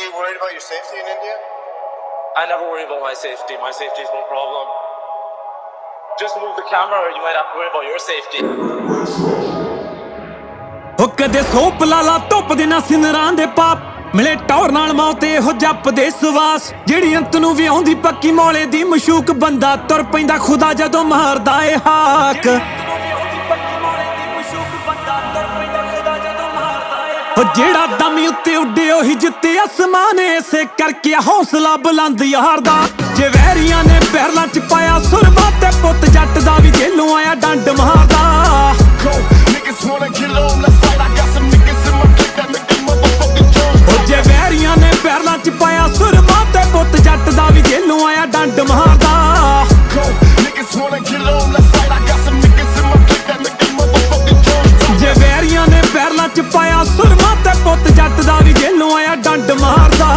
you worried about your safety in India? I never worry about my safety. My safety is no problem. Just move the camera or you might have to worry about your safety. ਉਹ ਕਦੇ soap ਲਾਲਾ ਧੁੱਪ ਦੇ ਨਾ ਸਿੰਦਰਾਂ ਦੇ ਪਾਪ ਮਿਲੇ ਟੌਰ ਨਾਲ ਮੌਤ ਇਹੋ ਜਪਦੇ ਸਵਾਸ ਜਿਹੜੀ ਅੰਤ ਨੂੰ ਵੀ ਆਉਂਦੀ ਪੱਕੀ ਮੌਲੇ ਦੀ ਮਸ਼ੂਕ ਬੰਦਾ ਤੁਰ ਪੈਂਦਾ ਖੁਦਾ ਜਦੋਂ ਮਾਰਦਾ ਏ ਹਾਕ ਉਹ ਜਿਹੜਾ ਦਮ ਉੱਤੇ ਉੱਡੇ ਉਹੀ ਜਿੱਤੇ ਅਸਮਾਨ ਇਸੇ ਕਰਕੇ ਹੌਸਲਾ ਬੁਲੰਦ ਯਾਰ ਦਾ ਜੇ ਵੈਰੀਆਂ ਨੇ ਪੈਰਾਂ ਚ ਪਾਇਆ ਸੁਰਮਾ ਤੇ ਪੁੱਤ ਜੱਟ ਦਾ ਵੀ ਜੇਲੋਂ ਆਇਆ ਡੰਡ ਮਾਰਦਾ ਜੇ ਵੈਰੀਆਂ ਨੇ ਪੈਰਾਂ ਚ ਪਾਇਆ ਸੁਰਮਾ ਤੇ ਪੁੱਤ ਜੱਟ ਦਾ ਵੀ ਜੇਲੋਂ ਆਇਆ ਡੰਡ ਮਾਰਦਾ ਜੇ ਵੈਰੀਆਂ ਨੇ ਪੈਰਾਂ ਚ ਪਾਇਆ ਸੁਰਮਾ ਤੇ ਪੁੱਤ ਜੱਟ ਦਾ ਵੀ ਜੇਲੋਂ ਆਇਆ ਡੰਡ ਮਾਰਦਾ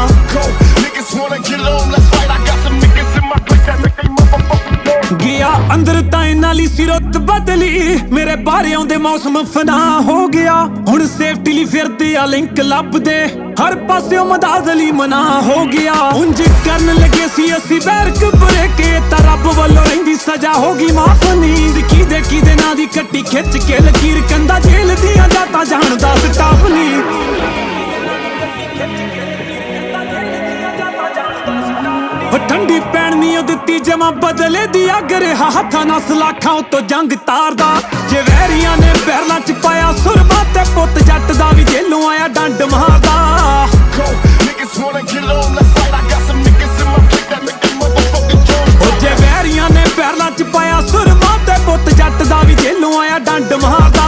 ਗਿਆ ਅੰਦਰ ਤਾਂ ਇਹਨਾਂ ਲਈ ਸਿਰਤ ਬਦਲੀ ਮੇਰੇ ਬਾਰੇ ਆਉਂਦੇ ਮੌਸਮ ਫਨਾ ਹੋ ਗਿਆ ਹੁਣ ਸੇਫਟੀ ਲਈ ਫਿਰਦੇ ਆ ਲਿੰਕ ਲੱਭਦੇ ਹਰ ਪਾਸਿਓਂ ਮਦਦ ਲਈ ਮਨਾ ਹੋ ਗਿਆ ਉਂਝ ਕਰਨ ਲੱਗੇ ਸੀ ਅਸੀਂ ਬੈਰਕ ਬਰੇਕੇ ਤਾਂ ਰੱਬ ਵੱਲੋਂ ਰਹਿੰਦੀ ਸਜ਼ਾ ਹੋ ਗਈ ਮਾਫ ਨਹੀਂ ਸਿੱਕੀ ਦੇ ਕਿਦੇ ਨਾਂ ਦੀ ਕੱਟੀ ਖਿੱਚ ਕੇ ਲਕੀਰ ਕੰਦਾ ਜੇਲ੍ਹ ਦੀਆਂ ਜਾਤਾਂ ਜਾਣਦਾ ਸਟਾਫ ਨਹੀਂ ਠੰਡੀ ਪੈਣ ਨਹੀਂ ਉਹ ਦਿੱਤੀ ਜਮਾ ਬਦਲੇ ਦੀ ਅੱਗ ਰਿਹਾ ਹੱਥਾਂ ਨਾਲ ਸਲਾਖਾਂ ਉਤੋਂ ਜੰਗ ਤਾਰਦਾ ਜੇ ਵੈਰੀਆਂ ਨੇ ਪੈਰਾਂ ਚ ਪਾਇਆ ਸੁਰਮਾ ਤੇ ਪੁੱਤ ਜੱਟ ਦਾ ਵੀ ਜੇਲੋਂ ਆਇਆ ਡੰਡ ਮਾਰਦਾ ਜੇ ਵੈਰੀਆਂ ਨੇ ਪੈਰਾਂ ਚ ਪਾਇਆ ਸੁਰਮਾ ਤੇ ਪੁੱਤ ਜੱਟ ਦਾ ਵੀ ਜੇਲੋਂ ਆਇਆ ਡੰਡ ਮਾਰਦਾ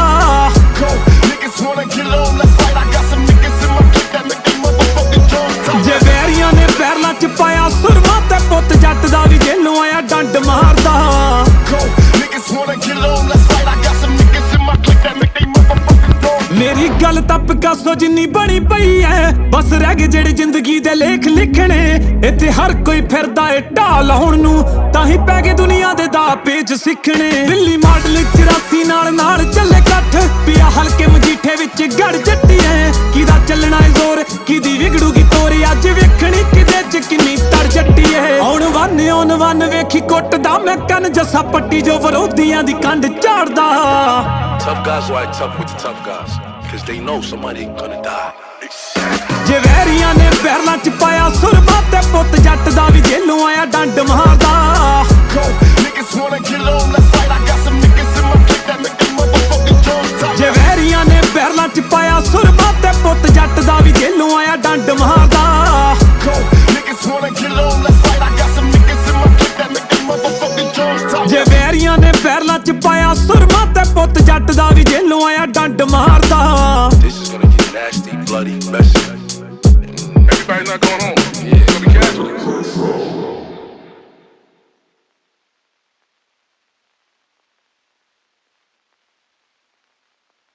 ਜੇ ਵੈਰੀਆਂ ਨੇ ਪੈਰਾਂ ਚ ਪਾਇਆ ਸੁਰਮਾ ਤੇ ਪੁੱਤ ਜੱਟ ਦਾ ਵੀ ਜੇਲੋਂ ਆਇਆ ਡੰਡ ਮਾਰਦਾ ਮੇਰੀ ਗੱਲ ਤਾਂ ਪਿਕਾਸੋ ਜਿੰਨੀ ਬਣੀ ਪਈ ਐ ਬਸ ਰਹਿ ਗਏ ਜਿਹੜੇ ਜ਼ਿੰਦਗੀ ਦੇ ਲੇਖ ਲਿਖਣੇ ਇੱਥੇ ਹਰ ਕੋਈ ਫਿਰਦਾ ਏ ਢਾਹ ਲਾਉਣ ਨੂੰ ਤਾਂ ਹੀ ਪੈ ਗਏ ਦੁਨੀਆ ਦੇ ਦਾ ਪੇਜ ਸਿੱਖਣੇ ਦਿੱਲੀ ਮਾਡਲ 84 ਨਾਲ ਚੱਲੇ ਕੱਠ ਪਿਆ ਹਲਕੇ ਮਜੀਠੇ ਵਿੱਚ ਗੜ ਜੱਟੀ ਐ ਕਿਦਾ ਚੱਲਣਾ ਏ ਜ਼ੋਰ ਕਿਦੀ ਵਿਗੜੂਗੀ ਤੋਰੀ ਅੱਜ ਵੇਖਣੀ ਕਿਦੇ ਚ ਕਿੰਨੀ ਤੜ ਜੱਟੀ ਐ ਆਉਣ ਵੰਨ ਵੇਖੀ ਕੁੱਟਦਾ ਮੈਂ ਕੰਨ ਜੱਸਾ ਪੱਟੀ ਜੋ ਵਿਰੋਧੀਆਂ ਦੀ ਕੰਡ ਝਾੜਦਾ Tough guys ride tough with the tough guys, cause they know somebody gonna die. ਜੇ ਵੈਰੀਆਂ ਨੇ ਪੈਰਾਂ ਚ ਪਾਇਆ ਸੁਰਮਾ ਤੇ ਪੁੱਤ ਜੱਟ ਦਾ ਵੀ ਜੇਲੋਂ ਆਇਆ ਡੰਡ ਮਾਰਦਾ ਜੇ ਵੈਰੀਆਂ ਨੇ ਪੈਰਾਂ ਚ ਪਾਇਆ ਸੁਰਮਾ ਤੇ ਪੁੱਤ ਜੱਟ ਦਾ ਵੀ ਜੇਲੋਂ ਆਇਆ ਡੰਡ ਮਾਰਦਾ ਜੇ ਵੈਰੀਆਂ ਨੇ ਪੈਰਾਂ ਚ ਪਾਇਆ ਸੁਰਮਾ ਤੇ ਪੁੱਤ ਜੱਟ ਦਾ ਵੀ ਜੇਲੋਂ ਆਇਆ ਡੰਡ ਮਾਰਦਾ This is gonna get nasty, bloody, messy. Everybody's not going home. Yeah. It's gonna be casualties.